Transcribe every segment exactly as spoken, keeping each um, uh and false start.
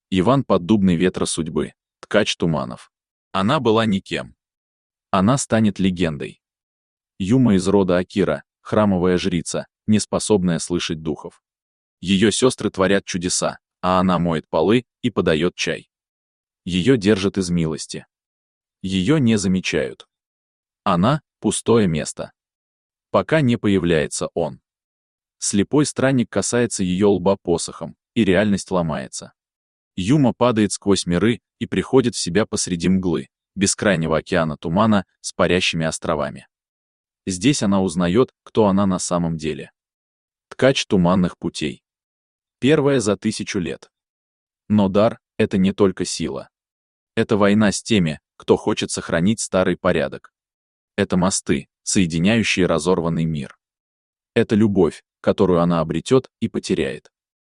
Иван Поддубный ветра судьбы, ткач туманов. Она была никем. Она станет легендой. Юма из рода Акира, храмовая жрица, не способная слышать духов. Ее сестры творят чудеса, а она моет полы и подает чай. Ее держат из милости. Ее не замечают. Она — пустое место. Пока не появляется он. Слепой странник касается ее лба посохом, и реальность ломается. Юма падает сквозь миры и приходит в себя посреди мглы, бескрайнего океана тумана с парящими островами. Здесь она узнает, кто она на самом деле. Ткач туманных путей. Первая за тысячу лет. Но дар — это не только сила. Это война с теми, кто хочет сохранить старый порядок. Это мосты, соединяющие разорванный мир. Это любовь, которую она обретет и потеряет.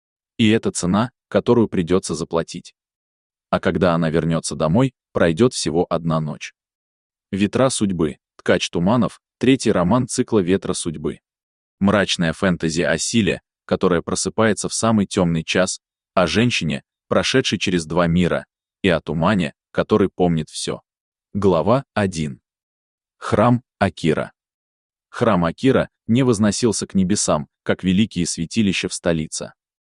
И это цена, которую придется заплатить. А когда она вернется домой, пройдет всего одна ночь. «Ветра судьбы», «Ткач туманов», третий роман цикла «Ветра судьбы». Мрачная фэнтези о силе, которая просыпается в самый темный час, о женщине, прошедшей через два мира, и о тумане, который помнит все. Глава один. Храм Акира. Храм Акира не возносился к небесам, как великие святилища в столице.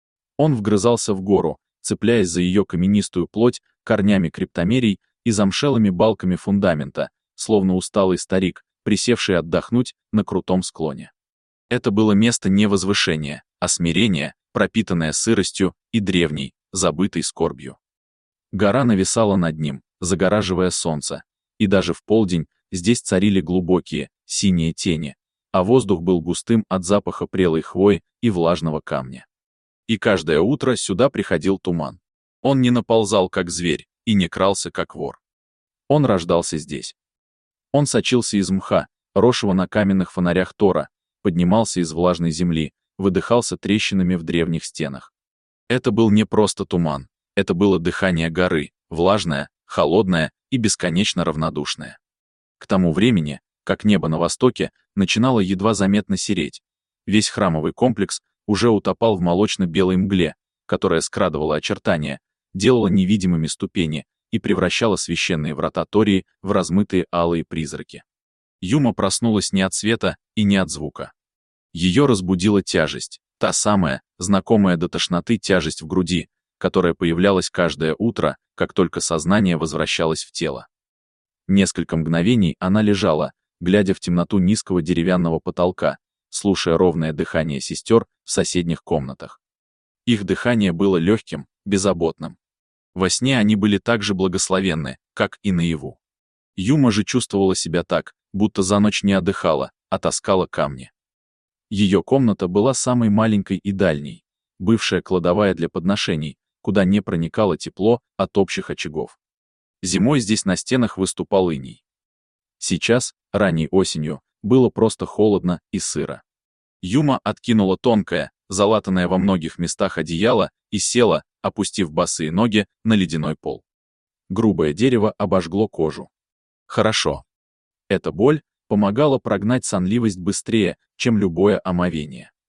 Он вгрызался в гору, цепляясь за ее каменистую плоть корнями криптомерий и замшелыми балками фундамента, словно усталый старик, присевший отдохнуть на крутом склоне. Это было место не возвышения, а смирения, пропитанное сыростью и древней, забытой скорбью. Гора нависала над ним, загораживая солнце, и даже в полдень здесь царили глубокие, синие тени, а воздух был густым от запаха прелой хвои и влажного камня. И каждое утро сюда приходил туман. Он не наползал, как зверь, и не крался, как вор. Он рождался здесь. Он сочился из мха, росшего на каменных фонарях Тора, поднимался из влажной земли, выдыхался трещинами в древних стенах. Это был не просто туман, это было дыхание горы, влажное, холодное и бесконечно равнодушное. К тому времени, как небо на востоке начинало едва заметно сереть, весь храмовый комплекс уже утопал в молочно-белой мгле, которая скрадывала очертания, делала невидимыми ступени и превращала священные врата Тории в размытые алые призраки. Юма проснулась не от света и не от звука. Ее разбудила тяжесть, та самая, знакомая до тошноты тяжесть в груди, которая появлялась каждое утро, как только сознание возвращалось в тело. Несколько мгновений она лежала, глядя в темноту низкого деревянного потолка, слушая ровное дыхание сестер в соседних комнатах. Их дыхание было легким, беззаботным. Во сне они были так же благословенны, как и наяву. Юма же чувствовала себя так, будто за ночь не отдыхала, а таскала камни. Ее комната была самой маленькой и дальней, бывшая кладовая для подношений, куда не проникало тепло от общих очагов. Зимой здесь на стенах выступал иней. Сейчас, ранней осенью, было просто холодно и сыро. Юма откинула тонкое, залатанное во многих местах одеяло и села, опустив босые ноги на ледяной пол. Грубое дерево обожгло кожу. Хорошо. Эта боль помогала прогнать сонливость быстрее, чем любое омовение.